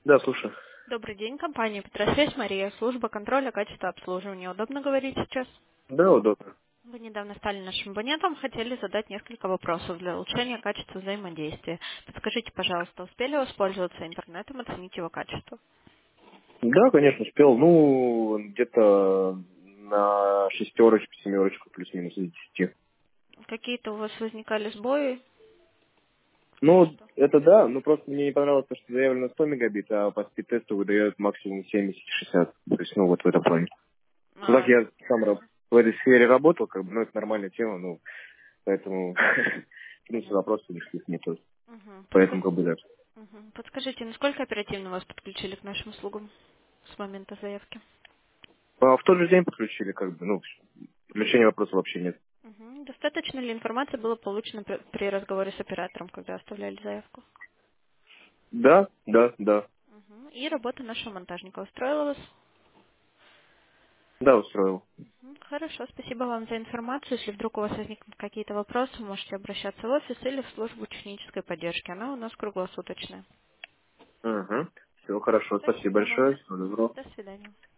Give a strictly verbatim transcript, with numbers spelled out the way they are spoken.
Да, слушаю. Добрый день, компания Петросвязь, Мария, служба контроля качества обслуживания. Удобно говорить сейчас? Да, удобно. Вы недавно стали нашим абонентом, хотели задать несколько вопросов для улучшения качества взаимодействия. Подскажите, пожалуйста, успели воспользоваться интернетом, оценить его качество? Да, конечно, успел. Ну, где-то на шестерочку, семерочку, плюс-минус из десяти. Какие-то у вас возникали сбои? Ну, Что? это да, но просто мне не понравилось то, что заявлено сто мегабит, а по спид-тесту выдает максимум семьдесят-шестьдесят. То есть, ну, вот в этом плане. Ну, так А, я сам раб- в этой сфере работал, как бы, ну, это нормальная тема, ну, поэтому, в принципе, вопросов никаких нету. мгм. Поэтому, Подска- как бы, да. мгм. Подскажите, насколько оперативно вас подключили к нашим услугам с момента заявки? А в тот же день подключили, как бы, ну, включения вопросов вообще нет. Мгм. Достаточно ли информации было получено при при разговоре с оператором, когда оставляли заявку? Да, да, да. Мгм. И работа нашего монтажника устроила вас? Да, устроил. Мгм. Хорошо, спасибо вам за информацию. Если вдруг у вас возникнут какие-то вопросы, можете обращаться в офис или в службу технической поддержки. Она у нас круглосуточная. Угу. Все хорошо, спасибо Спасибо вам. большое. Всего доброго. До свидания.